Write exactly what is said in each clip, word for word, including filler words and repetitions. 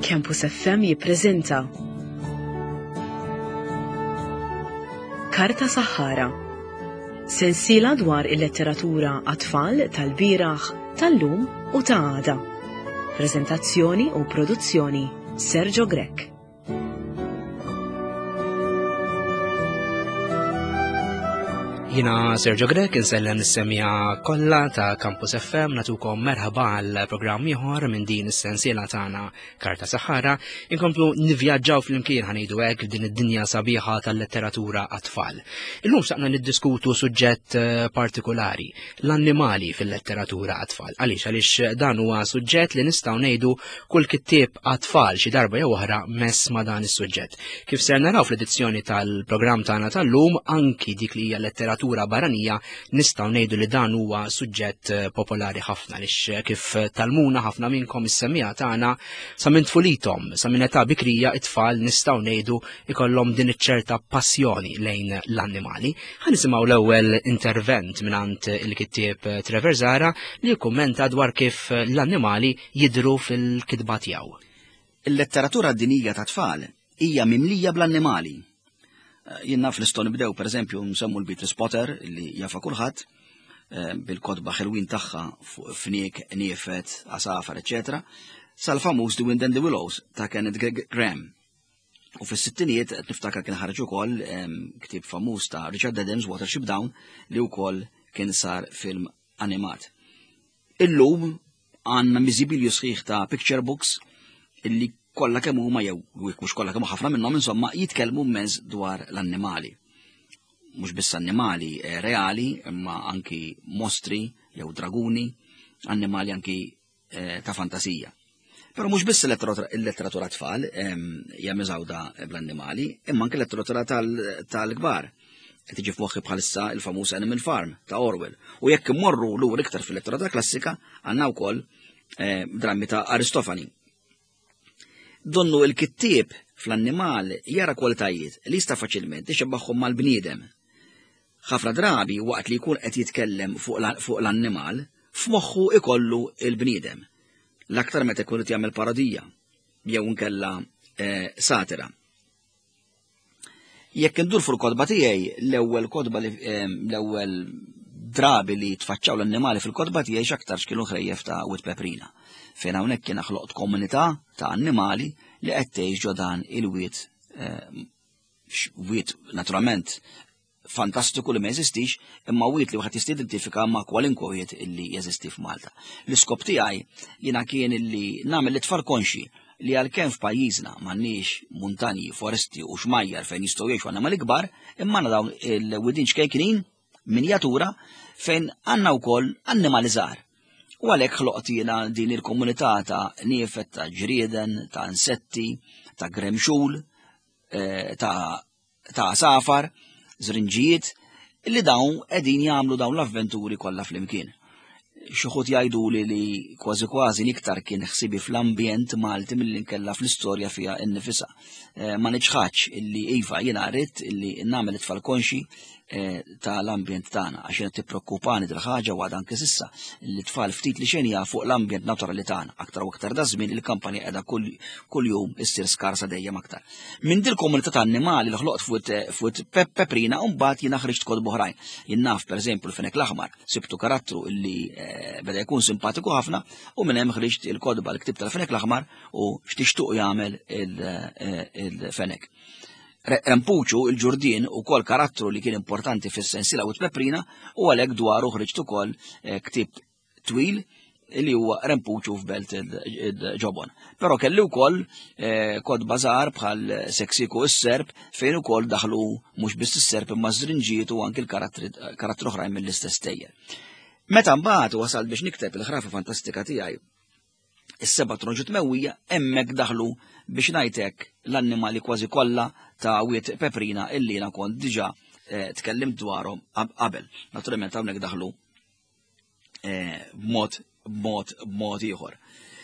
Campus F M jippreżenta Karta Sahara, sensiela dwar il-letteratura għat-tfal tal-bieraħ, tal-lum u ta' għada. Preżentazzjoni u produzzjoni Sergio Grek. Jina Sergio Grek, insellem is-semija kollha ta' Campus F M, natukom merħaba għal programm ieħor minn din is-sensiela tagħna Karta Sahara. Inkomplu nivvjaġġaw flimkien ħanejdu hekk f'din id-dinja sabiħa tal-letteratura għat-tfal. Illum saqna niddiskutu suġġett partikolari, l-annimali fil-letteratura għat-tfal. Għaliex għaliex dan huwa suġġett li nistgħu ngħidu kull kittieb għat-tfal xi darba jew oħra mess ma' dan is-suġġett. Kif ser naraw fl-edizzjoni tal-programm tagħna tal-lum, anki dik li hija letteratura barranija nistgħu ngħidu li dan huwa suġġett popolari ħafna lix kif talmuna ħafna minnkom is-semmija tagħna sa minn tfulithom, sa minn età bikrija it-tfal nistgħu ngħidu ikollhom din iċ-ċerta passjoni lejn l-annimali. Ħanisimgħu l-ewwel intervent mingħand il-kittieb Trevor Zara li jikkummenta dwar kif l-annimali jidhru fil-kitba tiegħu. Il-letteratura d-dinija ta' tfal hija mimlija bl-annimali. Jiena fl-iston bdew pereżempju nsemmu l-Beatles Potter li jafa kulħadd bil-kodba ħelwin tagħha fuq fniek, niefet, asafar, eċetera, sal-famuż The Wind and the Willows ta' Kenneth Graham. U fis-sittinijiet qed niftakar kien ħareġ ukoll ktieb famuż ta' Richard Adams, Watership Down, li wkoll kien sar film animat. Illum għandna miżibilju sħiħ ta' picture books illi kollha kemm huma jew mhux kollha kemm ħafna minnhom insomma jitkellmu mezz dwar l-annimali. Mhux biss annimali reali, imma anki mostri jew draguni, annimali anki ta' fantasija. Però mhux biss il-letteratura tfal hija miżawda bl-annimali, imma anke l-letteratura tal-kbar. Qed tiġi f'moħħi bħalissa il-famuż Animal Farm ta' Orwell. U jekk immorru lura iktar fil-letteratura klassika għandna wkoll drammi ta' Aristofani. Donnu il-kittieb fl-annimal jara kwalitajiet li jista' faċilment ixebbaħhom mal-bniedem. Ħafna drabi waqt li jkun qed jitkellem fuq l-annimal, f'moħħu ikollu il-bniedem. L-aktar meta jkun qed jagħmel parodija jew inkella satira. Jekk indur fuq il-kodba tiegħi, l-ewwel kodba l-ewwel drabi li tfaċċaw l-annimali fil-kodba tiegħi x'aktar x'kienu ħrejjef ta' Wit Peprina. Fejn hawnhekk kien ħloqt komunità ta' annimali li qed tgħix ġo dan il-wiet wiet naturalment fantastiku li ma jeżistix, imma wiet li wieħed jista' jidentifika ma' kwalinkwe wiet illi jeżisti f'Malta. L-iskop tiegħi jiena kien illi nagħmel it-tfal konxi li għalkemm f'pajjiżna m'għandniex muntanji, foresti u xmajjar fejn jistgħu jgħixu annimali kbar, imma għandna dawn il-widin xkejknin minjatura fejn għandna wkoll annimali żgħar. U għalhekk ħloqt jiena din il-komunità ta' niefet, ta' ġrieden, ta' insetti, ta' gremxul, ta' safar, żrinġijiet, illi dawn qegħdin jagħmlu dawn l-avventuri kollha flimkien. Xi ħud jgħiduli li kważi kważi iktar kien ħsibi fl-ambjent Malti milli nkella fl-istorja fiha nnifisha. Ma niċħadx illi iva jiena rrid illi nagħmel it-tfal konxi tal-ambjent tagħna għax qed tippreokkupani dil ħaġa u għad anke s'issa li tfal ftit li xejn jafu fuq l-ambjent naturali tagħna aktar u aktar da żmien il-kampanja qiegħda kull jum issir skarsa dejjem aktar. Minn din komunità ta' annimali li ħloqt fuq Peprina u mbagħad jiena ħriġt kodba oħrajn. Jien naf pereżempju l-fenek l-aħmar sibtu karattru illi beda jkun simpatiku ħafna u minn hemm ħriġt il-kodba l-ktib tal-fenek l-aħmar u x'tixtuq jagħmel il-fenek. Rempuċu il-ġurdien u kol karattru li kien importanti fis-sensiela Wit Peprina u għalhekk dwaru ħriġt ukoll ktib twil li huwa Rempuċu f'Belt il-Ġobon. Però kelli wkoll kodba żgħar bħal Seksiku s-serb fejn ukoll daħlu mhux biss is-serb imma żrinġiet u anke l-karattru oħrajn mill-istess tejjel. Meta mbagħad wasalt biex nikteb il-ħrafa fantastika tiegħi is-seba' tronġiet mewwija hemmhekk daħlu biex ngħidlek l-annimali kważi kollha ta' Wit Peprina illi jiena kont diġà tkellimt dwarhom qabel. Naturalment hawnhekk daħlu b'mod b'mod b'mod ieħor.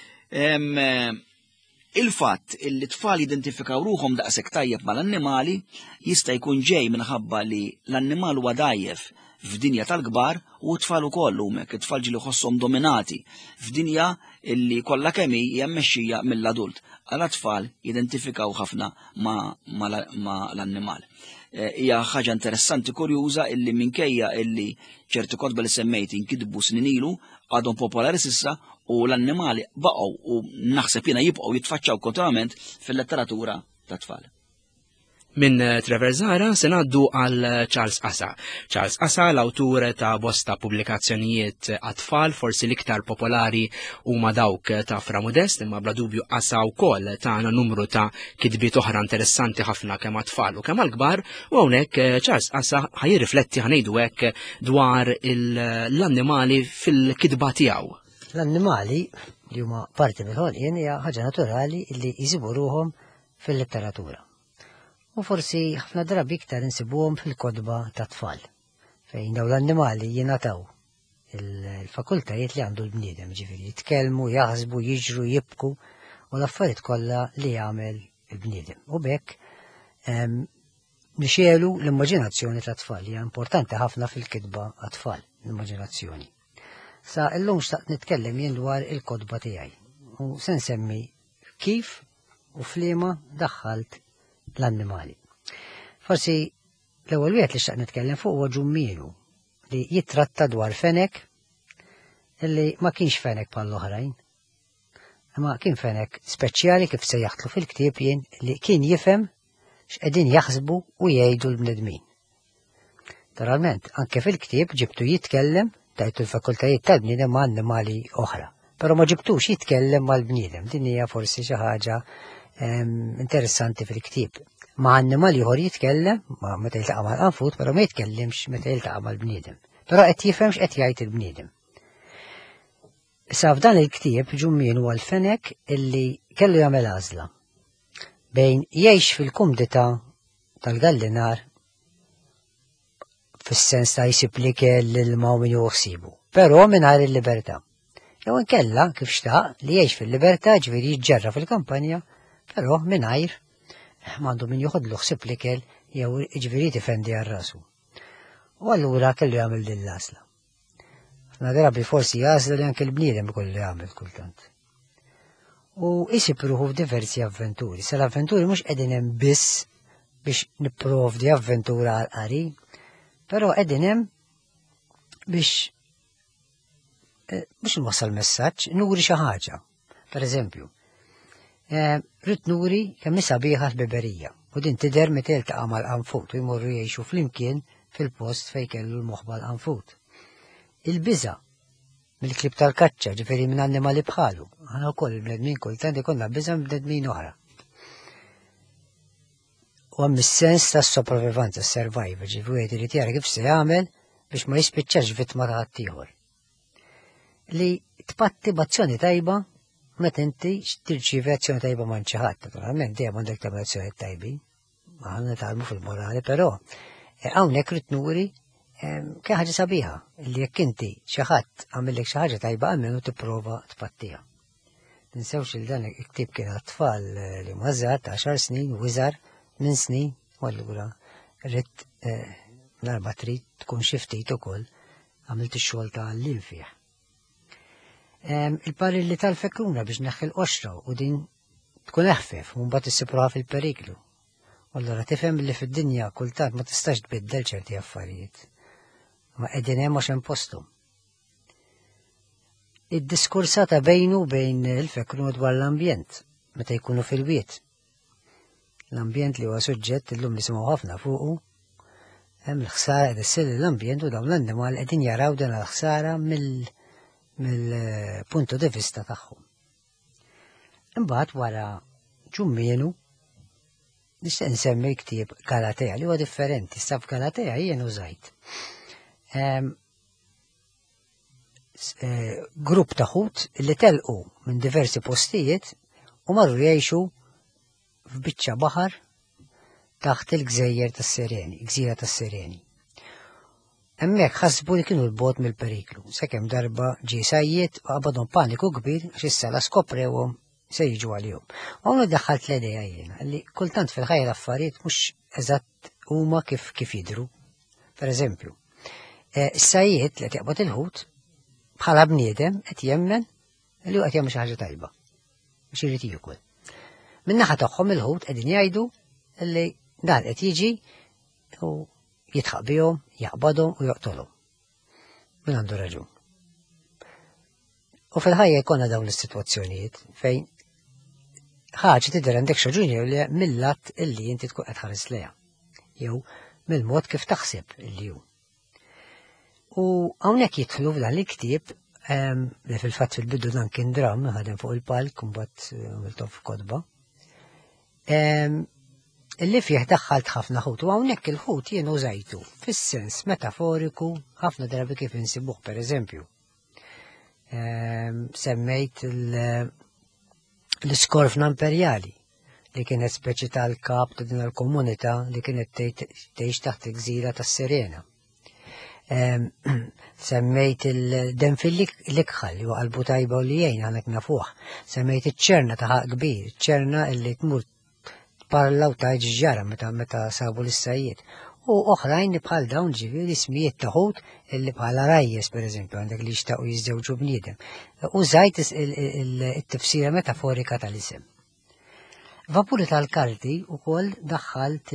Il-fatt illi tfal jidentifikaw ruhom daqshekk tajjeb mal-annimali jista' jkun ġej minħabba li l-annimal huwa dgħajjef f'dinja tal-kbar u t-tfal ukoll hemmhekk, it-tfal ġieli ħosshom dominati f'dinja illi kollha kemm hija mmexxija mill-adult. Għala tfal jidentifikaw ħafna ma' l-annimal. Hija ħaġa interessanti kurjuża illi minkejja illi ċerti kotba li semmejt inkitbu snin ilu għadhom popolari s'issa u l-annimali baqgħu u naħseb jiena jibqgħu jitfaċċaw kontinwament fil-letteratura tat-tfal. Minn Trevor Zara se ngħaddu għal Charles Assa. Charles Assa l-awtur ta' bosta pubblikazzjonijiet għat-tfal, forsi l-iktar popolari huma dawk ta' Fra Modest, imma bla dubju Assa wkoll tagħna numru ta' kitbiet oħra interessanti ħafna kemm għat-tfal u kemm għall-kbar, u hawnhekk Charles Assa ħajirrifletti ħanejdu hekk dwar l-annimali fil-kitba tiegħu. L-annimali li huma parti mill-ħolqien hija ħaġa naturali li jsibu ruhom fil-letteratura. U forsi ħafna drabi iktar insibuhom fil-kodba ta' tfal, fejn daw l-annimali jingħataw il-fakultajiet li għandu l-bniedem, ġifieri jitkellmu, jaħsbu, jiġru, jibku u l-affarijiet kollha li jagħmel il-bniedem. U bekk nixelu l-immaġinazzjoni ta' tfal, hija importanti ħafna fil-kitba għat-tfal, l-immaġinazzjoni. Sa illum xtaqt nitkellem jien dwar il-kodba tiegħi u se nsemmi kif u fliema daħħalt l-annimali. Forsi l-ewwel wieħed li xtaq nitkellem fuq huwa Ġummielu li jitratta dwar fenek illi ma kienx fenek bħall-oħrajn. Imma kien fenek speċjali kif se jaħtlu fil-ktieb jien li kien jifhem x'qegħdin jaħsbu u jgħidu l-bnedmin. Naturalment, anke fil-ktieb ġibtu jitkellem tajtu l-fakultajiet tal-bniedem ma' annimali oħra, però ma ġibtux jitkellem mal-bniedem. Din hija forsi xi ħaġa interessanti fil-ktieb. Ma' annimali ieħor jitkellem, ma' meta jiltaqa' mal-qanfut, però ma jitkellimx meta jiltaqa' mal-bniedem. Però qed jifhem x'qed jgħid il-bniedem. Issa f'dan il-ktieb Ġummielu huwa l-fenek illi kellu jagħmel għażla bejn jgħix fil-kumdità tal-gallinar fis-sens ta' jsib l-ikel l-ilma u min ħsibu, però mingħajr il-libertà. Jew inkella kif xtaq li jgħix fil-libertà ġifieri jiġġarra fil-kampanja, però mingħajr m'għandu min joħodlu ħsieb l-ikel jew ġifieri tifendi għal rasu. U allura kellu jagħmel din l-għażla. Ħafna drabi forsi għażla li anke l-bniedem ikollu jagħmel kultant. U isib ruħu f'diversi avventuri. Se l-avventuri mhux qegħdin hemm biss biex nipprovdi avventura għal qari, però qegħdin hemm biex biex nwassal messaġġ nuri xi ħaġa. Pereżempju, rrid nuri kemm hi sabiħa l-beberija u din tidher meta jiltaqa' mal-qanfut u jmorru jgħixu flimkien fil-post fejn kellu l-moħħba l-qanfut. Il-biża' mill-klib tal-kaċċa, ġifieri minn annimali bħalu. Aħna wkoll il-bnedmin kultant ikollna biża' minn bnedmin oħra. U hemm is-sens tas-sopravivanza, survival, ġifieri irid jara kif se jagħmel biex ma jispiċċax vittma ta' ħadd ieħor. Li tpatti b'azzjoni tajba meta inti tirċievi azzjoni tajba ma' xi ħadd, naturalment dejjem għandek tagħmel azzjonijiet tajbin. Aħna nitgħallmu fil-morali, però hawnhekk rid nuri kien ħaġa sabiħa li jekk inti xi ħadd għamillek xi ħaġa tajba għalmenu tipprova tpattiha. Tinsewx il dan il-ktieb kien għat-tfal li mażat għaxar snin u iżgħar minn snin u allura rrid l-arba trid tkun xi ftit ukoll għamilt ix-xogħol ta' għalliem fih. Il-parilli tal-fekruna biex neħħi l-qoxra u din tkun eħfef u mbagħad issibruha fil-periklu. Allura tifhem li fid-dinja kultant ma tistax tbiddel ċerti affarijiet. Ma qegħdin hemm għax hemm posthom. Id-diskursata bejnu bejn il-fekruna dwar l-ambjent meta jkunu fil-wiet. L-ambjent li huwa suġġett illum nisimgħu ħafna fuqu hemm l-ħsara qed issir l-ambjent u dawn l-annimali qegħdin jaraw din l-ħsara mill mill-punto di vista tagħhom. Imbagħad wara Ġummielu nixtieq nsemmi ktieb Galatea li huwa differenti. Issa f'Galatea jien użajt grupp ta' ħut li telqu minn diversi postijiet u marru jgħixu f'biċċa baħar taħt il-gżejjer tas-Sireni, gżira tas-Sireni. Hemmhekk ħasbu li kienu l-bogħod mill-periklu, sakemm darba ġie sajjied u qabadhom paniku kbir għax issa la skoprewhom se jiġu għalihom. U hawn daħħalt l-idea jiena li kultant fil-ħajja l-affarijiet mhux eżatt huma kif kif jidhru. Pereżempju, Is-sajjied li qed jaqbad il-ħut bħala bniedem qed jemmen li hu qed jagħmel xi ħaġa tajba biex irid jiekol. Min-naħa tagħhom il-ħut qegħdin jgħidu li dan qed jiġi u jitħaq bihom, jaqbadhom u joqtolhom. Min għandu raġun. U fil-ħajja jkollna dawn is-sitwazzjonijiet fejn ħaġa tidher għandek xi raġuni li mill-att illi inti tkun qed ħares lejha. Jew mill-mod kif taħseb illi hu. U hawnhekk jidħlu f'dan il-ktieb li fil-fatt fil-bidu dan kien dram ħadem fuq il-palk mbagħad għamiltu f'kotba. Illi fih daħħalt ħafna ħut u hawnhekk il-ħut jien użajtu fis-sens metaforiku ħafna drabi kif insibuh pereżempju. Semmejt l-iskorfna imperjali li kienet speċi tal-kap ta' din il-komunità li kienet tgħix taħt il-gżira tas-Serena. Semmejt il-dem fil-likħal li huwa qalbu tajba u li jgħin għandek nafuh. Semmejt iċ-ċerna ta' ħaq kbir, ċerna illi tmur tparlaw ta' ġġara meta meta sabu l-sajjiet. U oħrajn bħal dawn ġifieri ismijiet ta' ħut illi bħala rajjes pereżempju għandek li jixtaqu jiżżewġu bniedem. Użajt it-tifsira metaforika tal-isem. Vapuri tal-karti wkoll daħħalt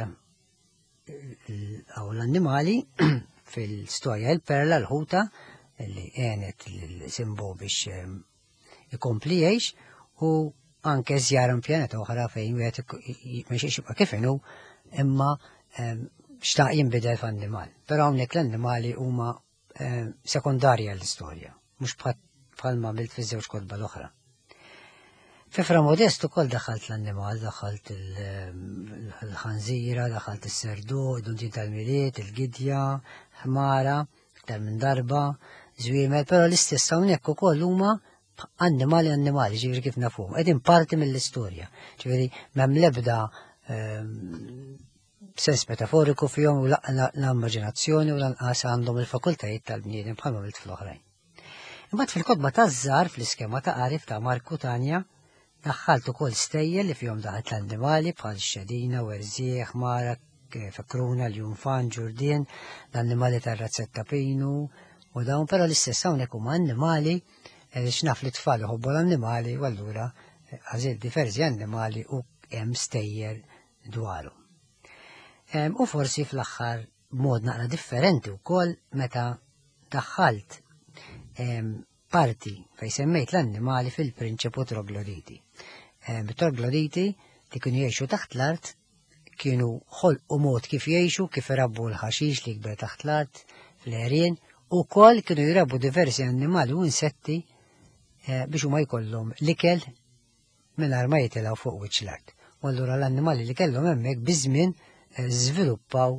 l-annimali fil-storja il-perla l-ħuta illi għenet l-simbo biex ikompli jgħix u anke żjara pjaneta oħra fejn wieħed mexiex jibqa' kif inhu imma xtaq jinbidel f'annimal. Però hawnhekk l-annimali huma sekundarja l-istorja, mhux bħalma għamilt fiż-żewġ kotba l-oħra. Fi Fra Modest ukoll daħħalt l-annimal, daħħalt il-ħanżira, daħħalt is-serdu, id-duntin tal-miliet, il-gidja, ħmara, iktar minn darba, żwiemel, però l-istess hawnhekk ukoll huma annimali annimali, ġifieri kif nafuhom, qegħdin parti mill-istorja. Ġifieri m'hemm l-ebda sens metaforiku fihom u l-immaġinazzjoni u lanqas għandhom il-fakultajiet tal-bniedem bħalma milt fl-oħrajn. Imbagħad fil-kotba taż-żgħar fl-iskema ta' qarif ta' Marku Tanja daħħalt ukoll stejjel li fihom daħlet l-annimali bħal xedina, werzieħ, mara, fekruna, l-junfan, ġurdien, l-annimali tar-razzetta pinu u dawn però l-istess hawnhekk huma annimali x'naf li tfal iħobbu l-annimali u allura għażil diversi annimali u hemm stejjer dwarhom. U forsi fl-aħħar mod naqra differenti wkoll meta daħħalt parti fejn semmejt l-annimali fil-prinċipu trogloditi. Trogloditi li kienu jgħixu taħt l-art kienu ħolqu mod kif jgħixu, kif irabbu l-ħaxix li jkber taħt l-art fl-għerien u wkoll kienu jirabbu diversi annimali u insetti biex huma jkollhom l-ikel mingħajr ma jitilgħu fuq wiċċ l-art. U allura l-annimali li kellhom hemmhekk biż-żmien żviluppaw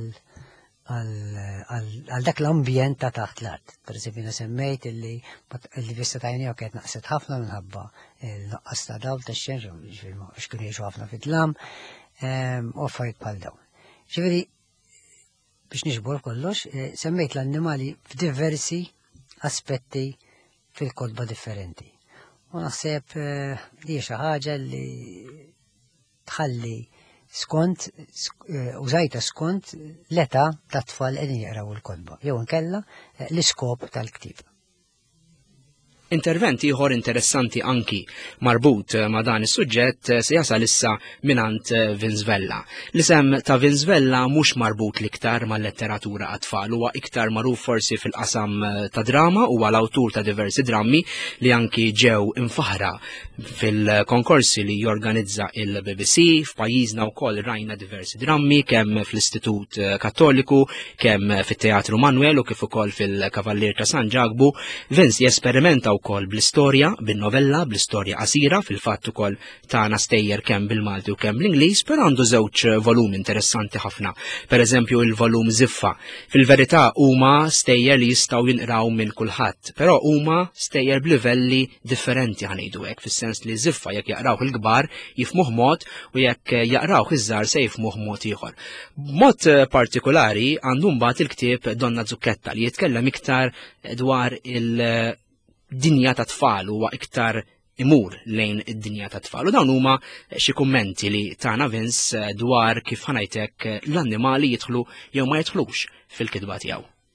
għal dak l-ambjent ta' taħt l-art. Per esempio semmejt illi vista ta' jnejhom kienet naqset ħafna minħabba l-naqqas ta' dawl tax-xemx biex kienu jgħixu ħafna fit-tlam u affarijiet bħal dawn. Ġifieri biex niġbor kollox, semmejt l-annimali f'diversi aspetti fil-kotba differenti. U naħseb li xi ħaġa li tħalli skont, użajta skont l-età ta' tfal qegħdin jaqraw il-kotba, jew inkella l-iskop tal-ktieb. Intervent ieħor interessanti anki marbut ma' dan is-suġġett se jasal issa minant Vince Vella. L-isem ta' Vince Vella mhux marbut l-iktar mal-letteratura għat-tfal, huwa iktar magħruf forsi fil-qasam ta' drama, huwa l-awtur ta' diversi drammi li anki ġew infaħra fil-konkorsi li jorganizza il-B B C, f'pajjiżna wkoll rajna diversi drammi kemm fl-Istitut Kattoliku, kemm fit-Teatru Manuel u kif ukoll fil-Kavallier ta' San Ġagbu. Vince jesperimenta wkoll bl-istorja, bin-novella, bl-istorja qasira, fil-fatt ukoll tagħna stejjer kemm bil-Malti u kemm bl-Ingliż, però għandu żewġ volumi interessanti ħafna. Pereżempju il-volum Ziffa. Fil-verità huma stejjer li jistgħu jinqraw minn kulħadd, però huma stejjer b'livelli differenti ħanejdu hekk, fis-sens li Ziffa jekk jaqrawh il-kbar jifhmuh mod u jekk jaqrawh iż-żgħar se jifhmuh mod ieħor. B'mod partikolari għandu mbagħad il-ktieb Donna Zucchetta li jitkellem iktar dwar il- dinja ta' tfal huwa iktar imur lejn id-dinja ta' tfal. U dawn huma xi kummenti li tagħna Vince dwar kif ħanajtek l-annimali jidħlu jew ma jidħlux fil-kitba tiegħu.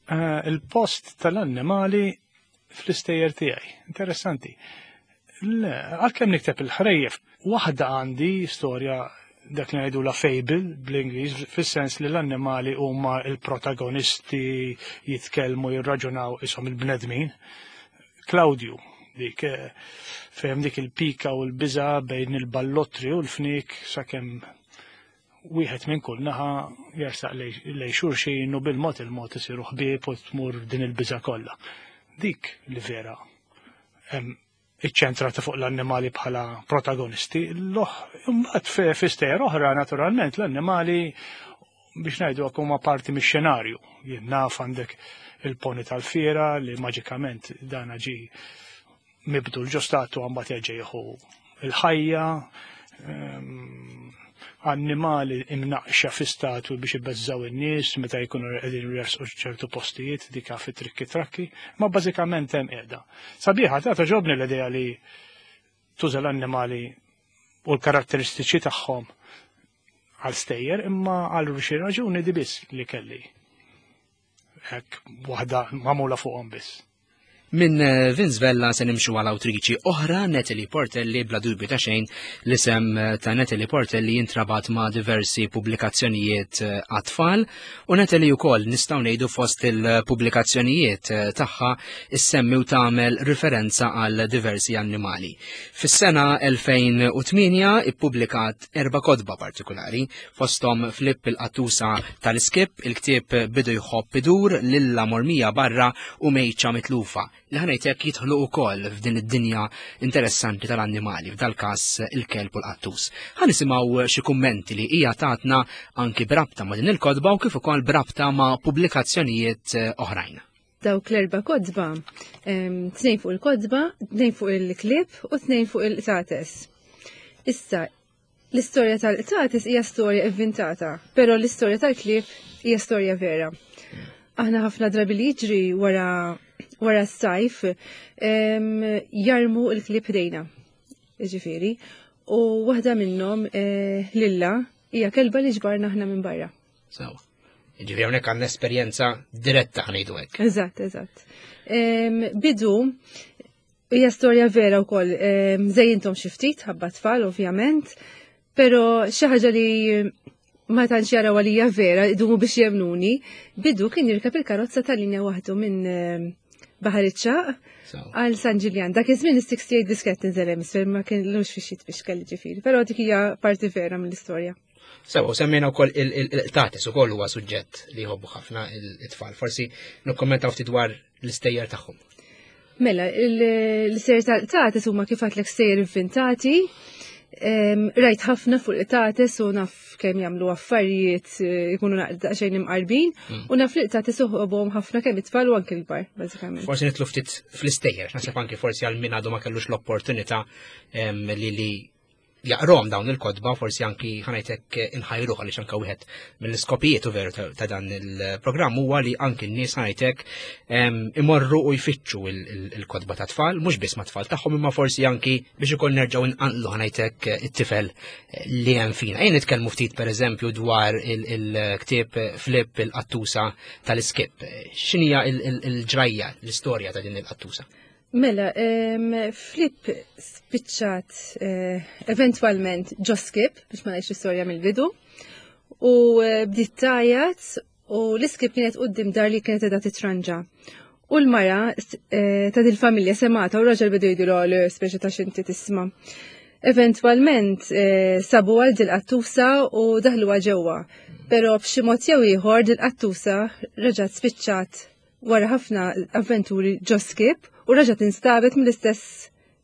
Il-post tal-annimali fl-istejjer tiegħi. Interessanti. Għalkemm nikteb il-ħrejjef, waħda għandi storja dak li ngħidu la fable bl-Ingliż, fis-sens li l-annimali huma il-protagonisti jitkellmu jirraġunaw ishom il-bnedmin. Claudiu, dik fehem dik il-pika u l-biża bejn il-ballottri u l-fnik sakemm wieħed minn kull naħa jersaq lej xulxin u bil-mod il-mod isiru ħbieb u tmur din il-biża kollha. Dik li vera iċċentrata fuq l-annimali bħala protagonisti. Imbagħad f'istejjer oħra naturalment l-annimali biex ngħidu huma parti mix-xenarju. Jien naf għandek il-poni tal-fiera li maġikament dan ġi mibdu l-ġostatu għambat jaġġejħu il-ħajja, annimali imnaqxa fi statu biex ibbeżżaw in-nies meta jkunu qegħdin jersqu ċertu postijiet dika fi trikki trakki, ma bażikament hemm qiegħda. Sabiħa ta' ġobni l-idea li tuża l-annimali u l-karatteristiċi tagħhom għal stejjer imma għal xi raġuni di biss li kelli. Hekk waħda magħmula fuqhom biss. Min Vince Vella se nimxu għal awtriċi oħra Natalie Portelli bla dubju ta' xejn l-isem ta' Natalie Portelli jintrabat ma' diversi pubblikazzjonijiet għat-tfal u Natalie wkoll nistgħu ngħidu fost il-pubblikazzjonijiet tagħha issemmi u tagħmel riferenza għal diversi annimali. Fis-sena elfejn u tminja ippubblikat erba' kotba partikolari fosthom Flip il-qattusa tal-iskip, il-ktieb Bidu jħobb idur, Lilla mormija barra u Mejċa mitlufa. Li ħanajtek jidħlu wkoll f'din id-dinja interessanti tal-annimali, f'dal-każ il-kelb u l-qattus. Ħanisimgħu xi kummenti li hija tatna anki brabta ma' din il-kodba u kif ukoll brabta ma' pubblikazzjonijiet oħrajn. Dawk l-erba' kodba, tnejn fuq il-kodba, tnejn fuq il-klib u tnejn fuq il-qtates. Issa, l-istorja tal-qtates hija storja inventata, però l-istorja tal-klib hija storja vera. Aħna ħafna drabi li jiġri wara wara s-sajf jarmu l-klib ħdejna, ġifieri, u waħda minnhom Lilla hija kelba li ġbarna aħna minn barra. Sew. Ġifieri hawnhekk għandna esperjenza diretta ħanejdu hekk. Eżatt, eżatt. Bidu hija storja vera wkoll, żejjinthom xi ftit ħabba tfal ovvjament, però xi ħaġa li ma tantx jaraw għalija vera, idumu biex jemnuni, Bidu kien jirkab il-karozza tal-linja waħdu minn Baħar iċ-Ċaq għal San Ġiljan. Dak iż-żmien is-sixty-eight diskett inżel hemisfer ma kienux fix-xit biex kelli ġifieri, però dik hija parti vera mill-istorja. Sew, semmejna wkoll il-qtates ukoll huwa suġġett li jħobbu ħafna it-tfal. Forsi nikkommentaw ftit dwar l-istejjer tagħhom. Mela, l-istejjer tal-qtates huma kif għadlek stejjer inventati. Rajt ħafna fuq il-qtates u naf kemm jagħmlu affarijiet ikunu daqsxejn imqarbin u naf li l-qtates uħobhom ħafna kemm it-tfal u anke l-kbar, bażikament. Forsi nitlu ftit fl-istejjer, naħseb anke forsi għal min għadu ma kellux l-opportunità li li jaqrom dawn il-kodba, forsi anki ħanajtek inħajruħ għaliex anke wieħed mill-iskopijiet u veru ta' dan il-programm huwa li anki n-nies ħanajtek imorru u jfittxu il-kodba ta' tfal, mhux biss ma' tfal tagħhom imma forsi anki biex ikoll nerġgħu inqanqlu ħanajtek it-tifel li hemm fina. Ejn nitkellmu ftit pereżempju dwar il-ktieb Flip il-qattusa tal-iskip. X'inhija il-ġrajja, l-istorja ta' din il-qattusa? Mela, Flip spiċċat eventwalment ġo skip, biex ma ngħidx l-istorja mill-bidu, u bdiet tajjat u l-iskip kienet quddiem dar li kienet qiegħda titranġa. U l-mara ta' dil-familja semata u raġel bidu jgħidu l speċi ta' xinti tisma'. Eventwalment sabu għal dil-qattusa u daħluha ġewwa, però b'xi mod jew ieħor dil-qattusa raġgħet spiċċat wara ħafna avventuri ġo skip u raġgħet instabet mill-istess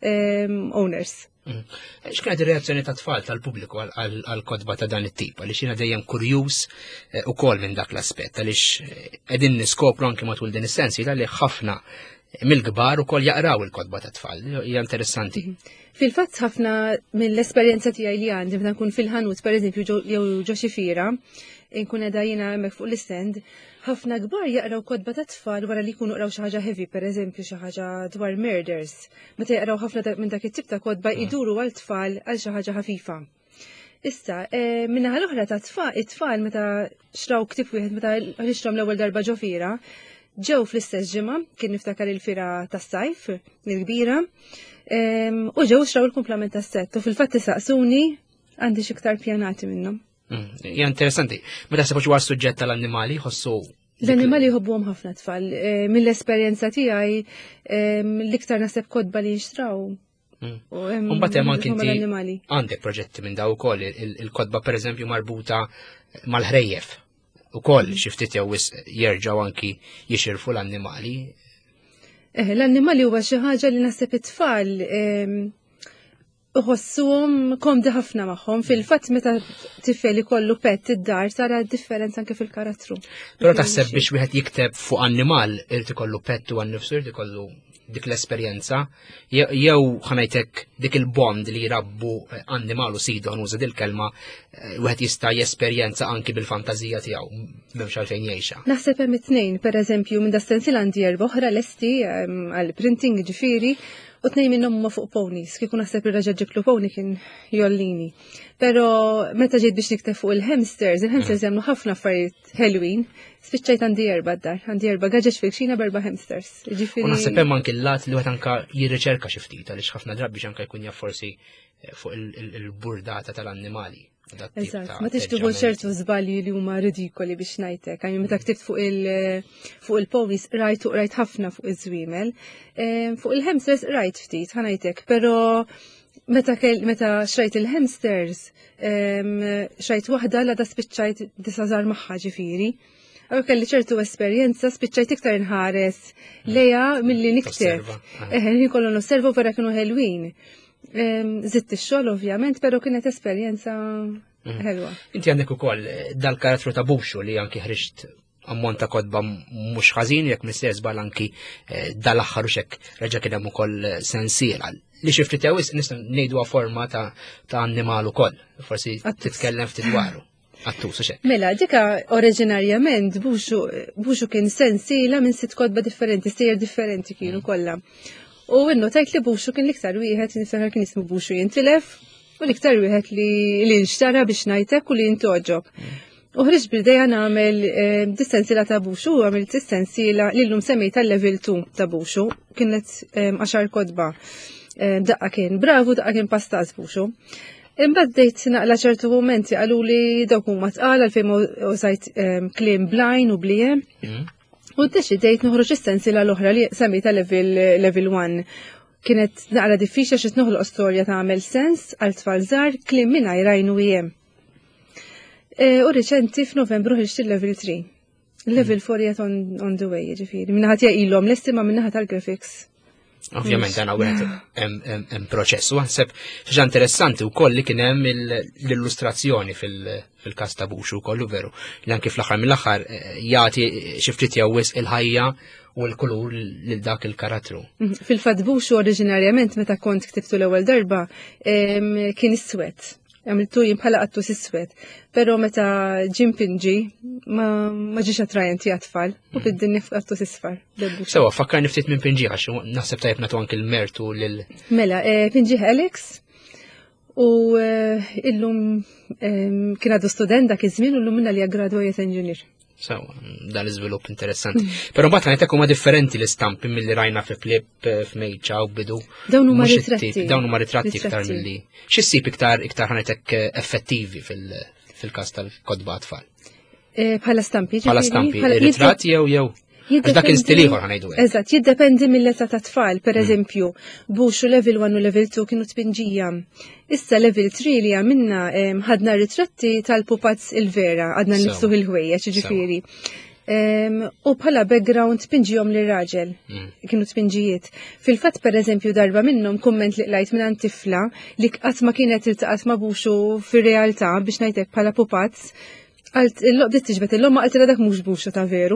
owners. X'kienet ir-reazzjoni ta' tfal tal-pubbliku għall-kodba ta' dan it-tip, għaliex jiena dejjem kurjuż ukoll minn dak l-aspett, għaliex qegħdin niskopru anke matul din is-sensi li ħafna mill-kbar ukoll jaqraw il-kodba ta' tfal. Hija interessanti. Fil-fatt ħafna mill-esperjenza tiegħi li għandi meta nkun fil-ħanut pereżempju jew ġo xi fiera, nkun qiegħda jiena hemmhekk fuq l-istend, ħafna kbar jaqraw kodba ta' tfal wara li jkunu qraw xi ħaġa heavy, pereżempju xi ħaġa dwar murders. Meta jaqraw ħafna minn dak it-tip ta' kodba jduru għal tfal għal xi ħaġa ħafifa. Issa, min-naħa l-oħra ta' tfal, it-tfal meta xraw ktieb wieħed meta ħrixthom l-ewwel darba ġo fiera, ġew fl-istess ġimgħa kien niftakar il-fira tas-sajf il-kbira u ġew xraw il-kumplament tas-sett u fil-fatt isaqsuni għandi xi iktar pjanati minnhom. Ja interessanti. Meta sebax huwa suġġett tal-annimali ħossu l-annimali jħobbuhom ħafna tfal. Mill-esperjenza tiegħi l-iktar naħseb kodba li jixtraw. Mbagħad hemm anke inti għandek proġetti minn daw ukoll il-kodba pereżempju marbuta mal-ħrejjef ukoll xi ftit jew jerġgħu anki jixirfu l-annimali. L-annimali huwa xi ħaġa li naħseb it-tfal uħossuhom komdi ħafna magħhom. Fil-fatt meta tifel ikollu pett id-dar tara differenza anke fil-karattru. Però taħseb biex wieħed jikteb fuq annimal irid ikollu pett u għannifsu irid ikollu dik l-esperjenza, jew ħanajtek dik il-bond li jirabbu annimalu sidu għanuża dil-kelma, wieħed jista' jesperjenza anki bil-fantazija tiegħu m'hemmx għalfejn jgħixha. Naħseb hemm it-tnejn, pereżempju minn dastensil għandi erba' oħra lesti għal printing ġifieri, u tnejn minnhom huma fuq ponies, kieku naħseb li raġa ġiblu pony kien jollini. Però meta ġejt biex nikteb fuq il-hamsters, il-hamsters jagħmlu ħafna affarijiet ħelwin, spiċċajt għandi erba' d-dar, għandi erba' gaġeġ fil-kxina b'erba' hamsters. U naħseb hemm anke l-lat li wieħed anke jirriċerka xi ftit għaliex ħafna drabi biex anke jkun jaf forsi fuq il-burdata tal-annimali. Eżatt, ma tixtubu ċertu żbalji li huma ridikoli biex ngħidlek, għajmi meta ktibt fuq il fuq il-ponies rajt rajt ħafna fuq iż-żwiemel. Fuq il-hamsters rajt ftit ħanajtek, però meta meta xrajt il-hamsters xrajt waħda la da spiċċajt disażar magħha ġifieri. Għaw kelli ċertu esperjenza spiċċajt iktar inħares lejha milli nikteb. Eħen kollu nosservu vera kienu ħelwin. Zitt ix-xogħol ovvjament, però kienet esperjenza ħelwa. Inti għandek ukoll dal-karattru ta' Buxu li anki ħriġt ammont ta' kodba mhux ħażin jekk mister żball anki dal-aħħar u xek reġa' kien hemm ukoll sensiela. Li xi ftit jawis nistgħu ngħiduha forma ta' annimal ukoll. Forsi titkellem ftit dwaru. Attus u xek. Mela, dika oriġinarjament Buxu kien sensiela minn sitt kodba differenti, sejjer differenti kienu kollha. U innu tajt li Buxu kien l-iktar wieħed niftakar kien ismu Buxu jintilef u l-iktar wieħed li nxtara biex ngħidlek u li jintoġob. U ħriġ bil-dejja nagħmel distensila ta' Buxu u għamilt distensila li llum semmejta level two ta' Buxu, kienet għaxar kodba. Daqqa kien bravu, daqqa kien pastaz Buxu. Imbagħad dejt naqla ċertu momenti qalu li dawk huma tqal għalfejn użajt kliem blajn u bliem. U ddeċidejt noħroġ is-sensiela l-oħra li semmejta level one. Kienet naqra diffiċli xi noħloq storja tagħmel sens għal tfal żgħar kliem mingħajr għajn u jiem. U riċenti f'Novembru ħriġt il-level three. Level four jgħet on the way, ġifieri. Minnaħa tiegħi ilhom lesti ma minnaħa tal-graphics. Ovvjament għana wieħed hemm proċess u naħseb ħaġa interessanti wkoll li kien hemm l-illustrazzjoni fil-każ ta' Buxu kollu veru li anke fl-aħħar mill-aħħar jagħti xi ftit jewwes il-ħajja u l-kulur lil dak il-karattru. Fil-fatt Buxu oriġinarjament meta kont ktibtu l-ewwel darba kien iswed. Għamiltu jimbħala għattu s-swed, pero meta ġimpinġi ma ġiġ attrajenti għatfall u bid-dinni għattu s-sfar. Sewa, fakkar niftit minn pinġi għax, naħseb tajb natu anki l-mertu lil. Mela, pinġi Alex u illum kien għadu student dak iż-żmien u llum minna li graduate engineer. Sewa, dan iżvilupp interessanti. Pero mbagħad ngħidlek huma differenti l-istampi milli rajna fi Flip, f'Mejċa u bidu. Dawn huma ritratti. Dawn huma ritratti iktar milli. X'issib iktar iktar ħanetek effettivi fil-każ tal-kodba tfal? Bħala stampi. Bħala stampi, ritratti jew jew. Għax dak il-stil ieħor ħanejdu. Eżatt, jiddependi mill-età ta' tfal, pereżempju, Buxu level one u level two kienu tpinġija. Issa level three li għamilna ħadna ritratti tal-pupazz il-vera, għadna nifsuħ il-ħwejjeġ, ġifieri. U bħala background tpinġihom li raġel, kienu tpinġijiet. Fil-fatt pereżempju darba minnhom kumment li qlajt minn tifla li qatt ma kienet iltaqat ma' Buxu fir-realtà biex ngħidlek bħala pupazz. Qalt il-loqbdiet tiġbed il-lom ma qalt dak mhux Buxu ta' veru.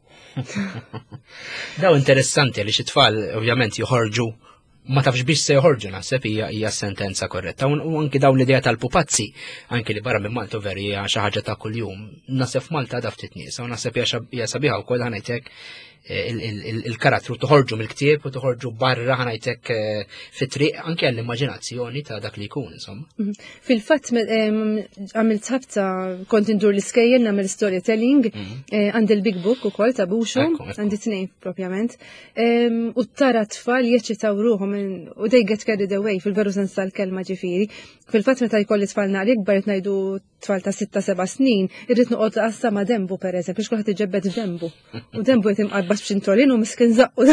Daw interessanti li xi tfal ovvjament joħorġu ma tafx biex se joħorġu naħseb hija sentenza korretta. U anki dawn l-idea tal-pupazzi, anki li barra minn Malta veri hija xi ħaġa ta' kuljum. Naħseb Malta da ftit nies, u naħseb hija sabiħa wkoll ngħidlek il-karattru toħorġu mill-ktieb u toħorġu barra ħanajtek fit-triq anke għall-immaġinazzjoni ta' dak li jkun, insomma. Fil-fatt għamilt ħabta kont indur l-iskejjel nagħmel storytelling, għandi l-Big Book ukoll ta' Buxu, għandi tnejn propjament. U tara tfal jeċċitaw ruhom u they get carried away fil-veru sens tal-kelma ġifieri. Fil-fatt meta jkolli tfal naqri kbar ngħidu tfal ta' sitta seba' snin, irrid noqgħod qassa ma' Dembu pereżempju, biex kulħadd iġebbed Dembu. U Dembu qed imqabbad b'xintolin u miskin zaqqu.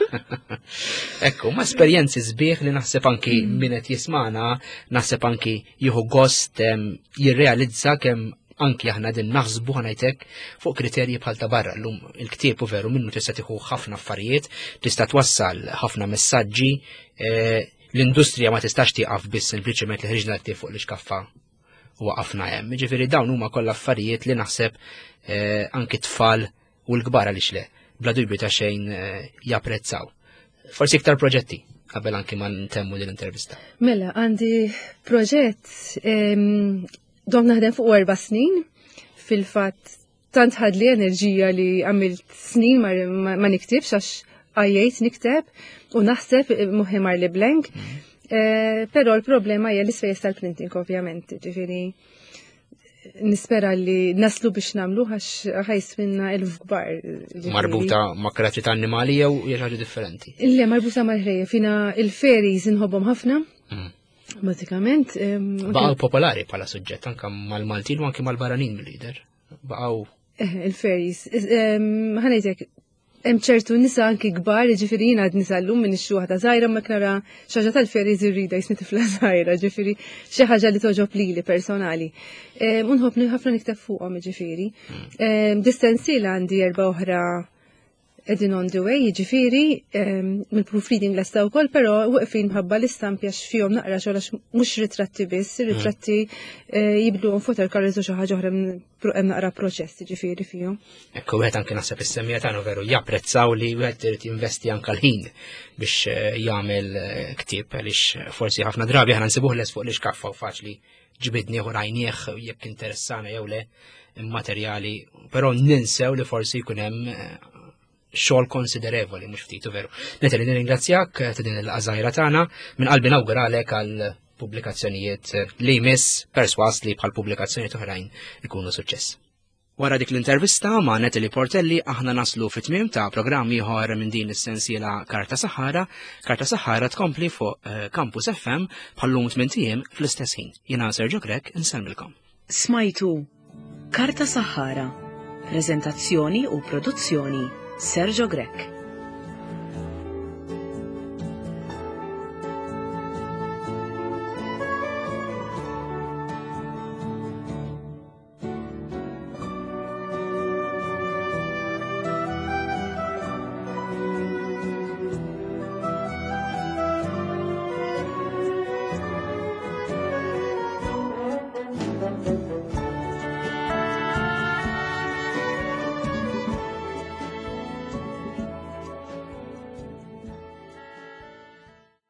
Ekku, ma' esperjenzi sbieħ li naħseb anki min qed jismana, naħseb anki jieħu gost jirrealizza kemm anki aħna din naħsbu ħanajtek fuq kriterji bħal ta' barra llum il-ktieb u veru minnu tista' tieħu ħafna affarijiet, tista' twassal ħafna messaġġi, l-industrija ma tistax tieqaf biss sempliċement li ħriġna ktieb fuq l-iskaffa u waqafna hemm. Ġifieri dawn huma kollha affarijiet li naħseb anki tfal u l-kbar għaliex le, bla dubju ta' xejn japprezzaw. Forsi iktar proġetti qabel anki ma ntemmu din l-intervista. Mela, għandi proġett dom naħdem fuq erba' snin, fil-fatt tant ħadli enerġija li għamilt snin ma niktibx għax għajjejt nikteb u naħseb moħħi mar li blank, però l-problema hija l-ispejjeż tal-printing ovvjament, ġifieri nispera li naslu biex namlu għax ħajs minna elf kbar. Marbuta ma' kreati ta' annimali jew ħaġa differenti? Le, marbuta ma' ħrejja, fina il-fairies inħobbhom ħafna. Bażikament. Baqgħu popolari bħala suġġett anke mal-Maltin u anke mal-Baranin mill-lider. Baqgħu. Il-fairies. Ħanejtek, hemm ċertu nisa anki kbar, ġifieri jiena għad nisa llum minn ix-xuħa ta' żgħira ma nara xi ħaġa tal-fairies irrida jisni tifla żgħira, ġifieri xi ħaġa li toġob lili personali. Unħobb ħafna nikteb fuqhom ġifieri. Distensiela għandi erba' oħra edin on the way, ġifiri, mill-proofreading l-esta u koll, pero waqfin mħabba l-istampi għax fihom naqra xogħol għax mhux ritratti biss, ritratti jibdu fotor karriżu xi ħaġa oħra hemm naqra proċess ġifieri fihom. Ekku wieħed anke naħseb is-semmija tagħna veru japprezzaw li wieħed irid jinvesti anke l-ħin biex jagħmel ktieb għaliex forsi ħafna drabi aħna nsibuh les fuq l-iskaffa u faċli ġbidni u rajnieh jekk interessana jew le materjali, però ninsew li forsi jkun hemm xogħol konsiderevoli mhux ftit veru. Neteli nirringrazzjak ta' din il-qżajra tagħna minn qalbi nawguralek għal pubblikazzjonijiet li jmiss perswas li bħal pubblikazzjonijiet oħrajn ikunu suċċess. Wara dik l-intervista ma' Neteli Portelli aħna naslu fit-tmiem ta' programm ieħor minn din is-sensiela Karta Sahara. Karta Sahara tkompli fuq Campus F M bħallum tmien tiem fl-istess ħin. Jiena Sergio Grek insemmilkom. Smajtu Karta Sahara. Preżentazzjoni u produzzjoni Sergio Grek.